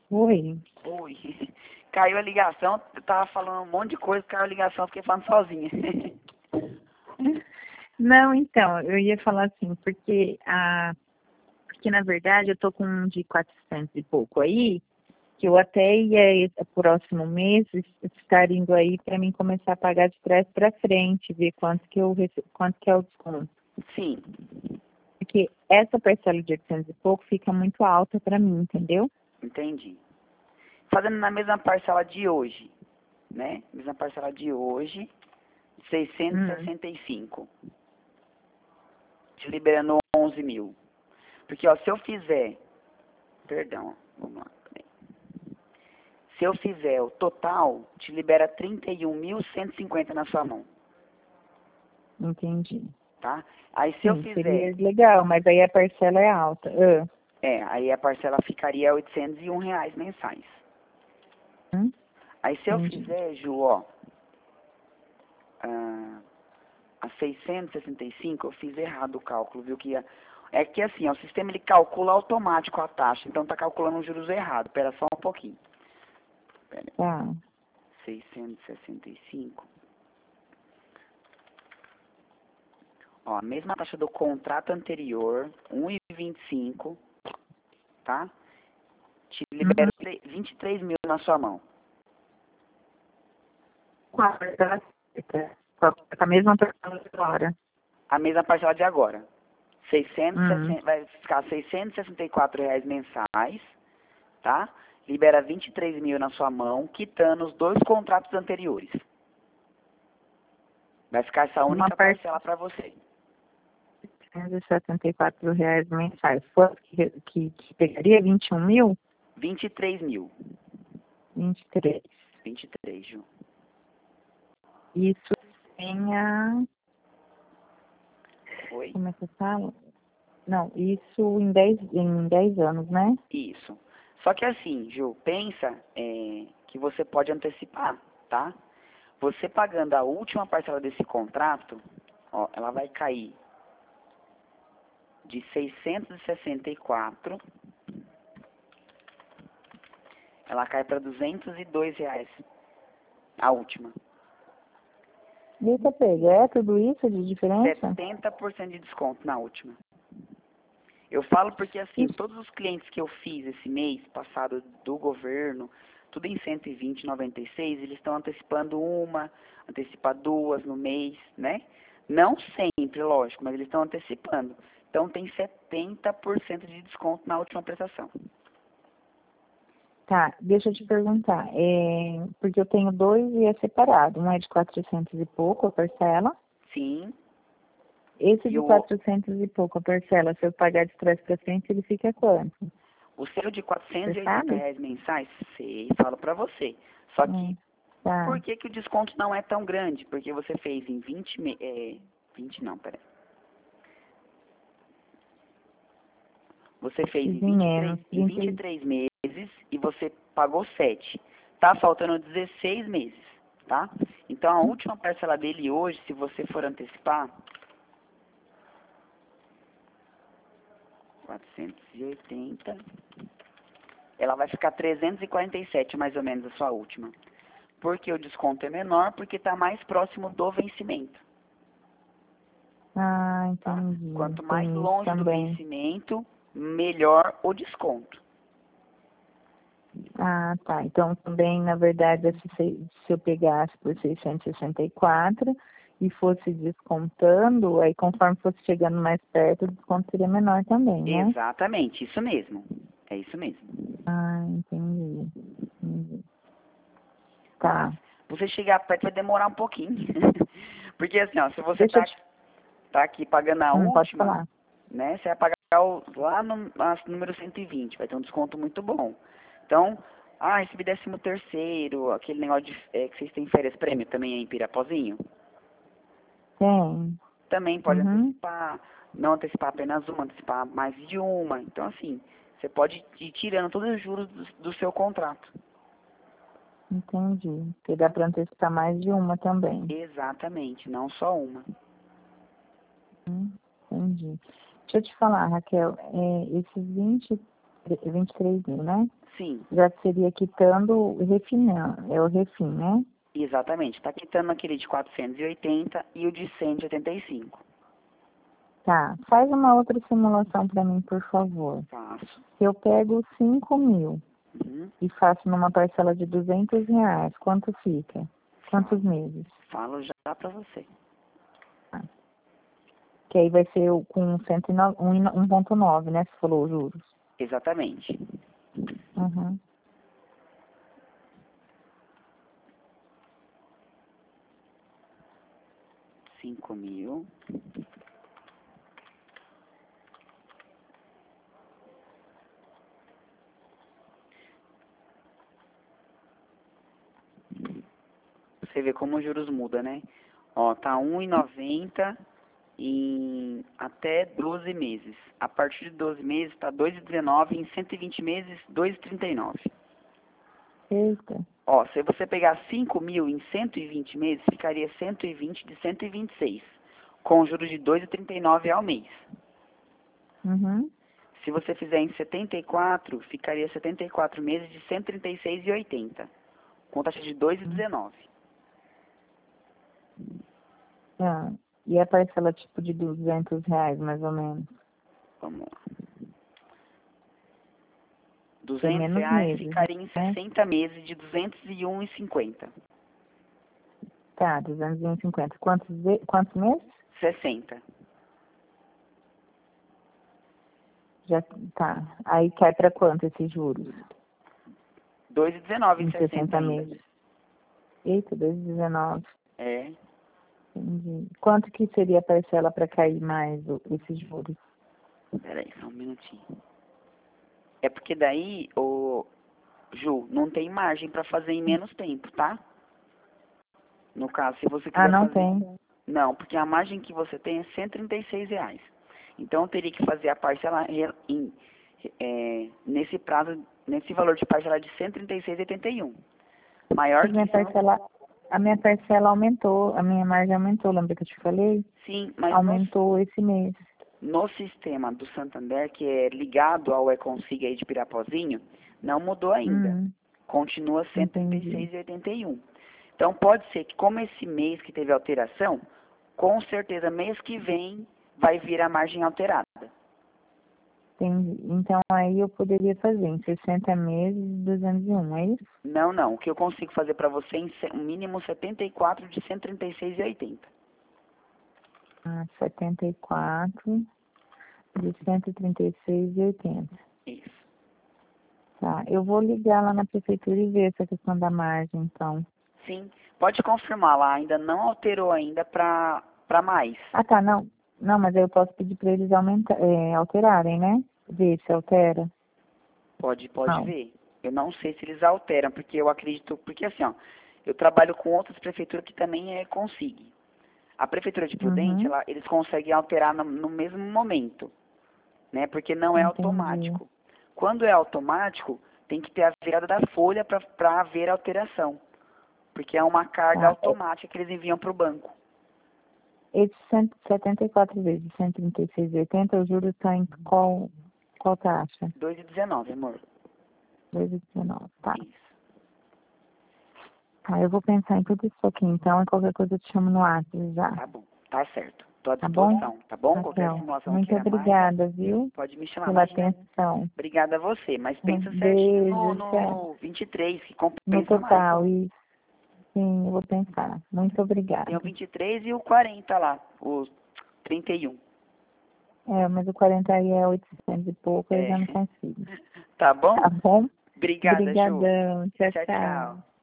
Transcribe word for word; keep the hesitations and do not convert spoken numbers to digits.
Oi. Oi. Caiu a ligação, eu tava falando um monte de coisa, caiu a ligação, fiquei falando sozinha. Não, então, eu ia falar assim, porque a porque na verdade eu tô com um de quatrocentos e pouco aí, que eu até ia próximo mês estar indo aí para mim começar a pagar de trás para frente, ver quanto que eu rece- quanto que é o desconto. Sim, Porque essa parcela de oitocentos e pouco fica muito alta para mim, entendeu? entendi. Fazendo na mesma parcela de hoje, né? Mesma parcela de hoje, seiscentos e Hum, sessenta e cinco. Te liberando onze mil. Porque, ó, se eu fizer... Perdão, vamos lá. peraí. Se eu fizer o total, te libera trinta e um mil cento e cinquenta na sua mão, entendi. tá? Aí se eu Sim, fizer... seria legal, mas aí a parcela é alta. Ah, É, aí a parcela ficaria oitocentos e um reais mensais. hum, Aí se eu entendi. fizer, Ju, ó, ah, a seiscentos e sessenta e cinco, eu fiz errado o cálculo, viu? Que ia- é que assim, ó, o sistema ele calcula automático a taxa, então tá calculando os juros errado. Pera só um pouquinho. Pera, Tá. seiscentos e sessenta e cinco. Ó, a mesma taxa do contrato anterior, um e vinte e cinco, tá? Te Uhum. libera tre- vinte e três mil na sua mão. Com a parcela certa. Com a com a mesma parcela agora. A mesma parcela de agora. seiscentos, Hum. vai ficar seiscentos e sessenta e quatro reais mensais, tá? Libera vinte e três mil na sua mão, quitando os dois contratos anteriores. Vai ficar essa Uma única parte parcela para você. de trezentos e setenta e quatro reais mensais. Quanto que, que, que pegaria? vinte e um mil? vinte e três mil. vinte e três. vinte e três, Ju. Isso sem a... Oi? Como é que eu falo? Não, isso em dez em dez anos, né? Isso. Só que assim, Ju, pensa é, que você pode antecipar, tá? Você pagando a última parcela desse contrato, ó, ela vai cair de seiscentos e sessenta e quatro, ela cai para duzentos e dois reais, a última. Deixa eu pegar, é tudo isso de diferença? setenta por cento de desconto na última. Eu falo porque, assim, Isso. todos os clientes que eu fiz esse mês passado do governo, tudo em cento e vinte, noventa e seis, eles estão antecipando uma, antecipar duas no mês, né? Não sempre, lógico, mas eles estão antecipando. Então tem setenta por cento de desconto na última prestação. Tá, deixa eu te perguntar. É, porque eu tenho dois e é separado. Um é de quatrocentos e pouco a parcela. Sim. Esse E de o, quatrocentos e pouco a parcela, se eu pagar de trás para frente, ele fica quanto? o seu de quatrocentos Você e oitenta sabe? reais mensais, sei, falo pra você. Só que, Hum, tá. por que, que o desconto não é tão grande? Porque você fez em vinte, me- é, vinte não, peraí. Você fez em Fiz em vinte e três, menos. em trinta vinte e e- três meses e você pagou sete. Tá faltando dezesseis meses, tá? Então a última parcela dele hoje, se você for antecipar, quatrocentos e oitenta, ela vai ficar trezentos e quarenta e sete mais ou menos a sua última. Porque o desconto é menor, porque está mais próximo do vencimento, Ah, tá? entendi. Quanto mais Tem isso longe do também. vencimento, melhor o desconto. Ah, tá. Então também, na verdade, se, se se eu pegasse por seiscentos e sessenta e quatro e fosse descontando, aí conforme fosse chegando mais perto, o desconto seria menor também, né? Exatamente, isso mesmo. É isso mesmo. Ah, entendi. Entendi. Mas Tá. você chegar perto vai demorar um pouquinho. Porque assim, ó, se você Deixa eu tá, te... tá aqui pagando a Hum, pode última, falar. né? Você vai pagar o, lá no a, número cento e vinte, vai ter um desconto muito bom. Então, ah, recebi décimo terceiro, aquele negócio de, é, que vocês têm férias prêmio também aí em Pirapozinho. Tem. Também pode Uhum. antecipar, não antecipar apenas uma, antecipar mais de uma. Então, assim, você pode ir tirando todos os juros do, do seu contrato. Entendi. Porque dá para antecipar mais de uma também. Exatamente, não só uma. Hum, entendi. Deixa eu te falar, Raquel, é, esses vinte vinte e três mil, né? Sim, Já seria quitando o refinando, é o refim, né? exatamente. Está quitando aquele de quatrocentos e oitenta e o de cento e oitenta e cinco. Tá, faz uma outra simulação para mim, por favor. Faço. Se eu pego cinco mil Uhum. e faço numa parcela de duzentos reais, quanto fica? Quantos meses? Falo já para você. Tá. Que aí vai ser o- com cento e nove, um vírgula nove, né? Você falou os juros. Exatamente. Uhum. Cinco mil. Você vê como os juros mudam, né? Ó, tá um e noventa em até doze meses. A partir de doze meses tá dois e dezenove, em cento e vinte meses dois e trinta e nove. Eita. Ó, se você pegar cinco mil em cento e vinte meses, ficaria cento e vinte de cento e vinte e seis, com juros de dois e trinta e nove ao mês. Uhum. Se você fizer em setenta e quatro, ficaria setenta e quatro meses de cento e trinta e seis e oitenta, com taxa de dois e dezenove. Ah, e a parcela tipo de duzentos reais, mais ou menos? Vamos lá. Tem duzentos menos reais meses, ficaria em né? sessenta meses de duzentos e um e cinquenta. Tá, duzentos e cinquenta. Quantos, ve- quantos meses? sessenta. Já tá. Aí cai para quanto esses juros? dois e dezenove em Em sessenta sessenta ainda. meses. Eita, dois e dezenove. É. Entendi. Quanto que seria a parcela para cair mais o- esses juros? Peraí, só um minutinho. É porque daí, ô, Ju, não tem margem para fazer em menos tempo, tá? No caso, se você Ah, quiser não fazer... tem. Não, porque a margem que você tem é cento e trinta e seis reais. Então, eu teria que fazer a parcela re- em, é, nesse prazo, nesse valor de parcela de cento e trinta e seis vírgula oitenta e um. Maior Mas que minha isso, não... parcela, a minha parcela aumentou, a minha margem aumentou, lembra que eu te falei? Sim, mas no, Aumentou esse mês. no sistema do Santander, que é ligado ao Econsiga aí de Pirapozinho, não mudou ainda. Hum, Continua cento e trinta e seis entendi. vírgula oitenta e um. Então, pode ser que, como esse mês que teve alteração, com certeza, mês que vem, vai vir a margem alterada. Entendi. Então aí eu poderia fazer em sessenta meses, duzentos e um, é isso? Não, não. O que eu consigo fazer para você em se- um mínimo setenta e quatro de cento e trinta e seis vírgula oitenta. Ah, setenta e quatro de cento e trinta e seis vírgula oitenta. Isso. Tá, eu vou ligar lá na prefeitura e ver essa questão da margem, então. Sim. Pode confirmar lá. Ainda não alterou ainda para para mais. Ah, tá, não. Não, mas aí eu posso pedir para eles aumentar, é, alterarem, né? Ver se altera. Pode, pode Não. ver. Eu não sei se eles alteram, porque eu acredito... Porque assim, ó, eu trabalho com outras prefeituras que também é consigue. A Prefeitura de Prudente, Uhum, ela, eles conseguem alterar no, no mesmo momento, né? Porque não é entendi. automático. Quando é automático, tem que ter a virada da folha para haver alteração. Porque é uma carga Tá. É, automática que eles enviam para o banco. esses cento e setenta e quatro vezes cento e trinta e seis vírgula oitenta, o juros está em qual, qual taxa? dois e dezenove, amor. dois vírgula dezenove, tá. Isso. Tá, eu vou pensar em tudo isso aqui, então, e qualquer coisa eu te chamo no WhatsApp já, Tá bom. Tá certo. Tô à tá bom? disposição, tá bom? Qualquer Raquel, simulação muito queira mais, obrigada, viu, pode me chamar. pela Imagina. atenção. Obrigada a você. Mas Um pensa certinho no, beijo, tchau. no vinte e três, que No compensa mais. total, isso. Sim, eu vou pensar. Muito Tem o obrigada. vinte e três e o quarenta lá. O trinta e um. É, mas o quarenta aí é oitocentos e pouco, eu É. já não consigo. Tá bom? Tá bom? Obrigada, Ju. Obrigadão. Tchau, Tchau, tchau. tchau.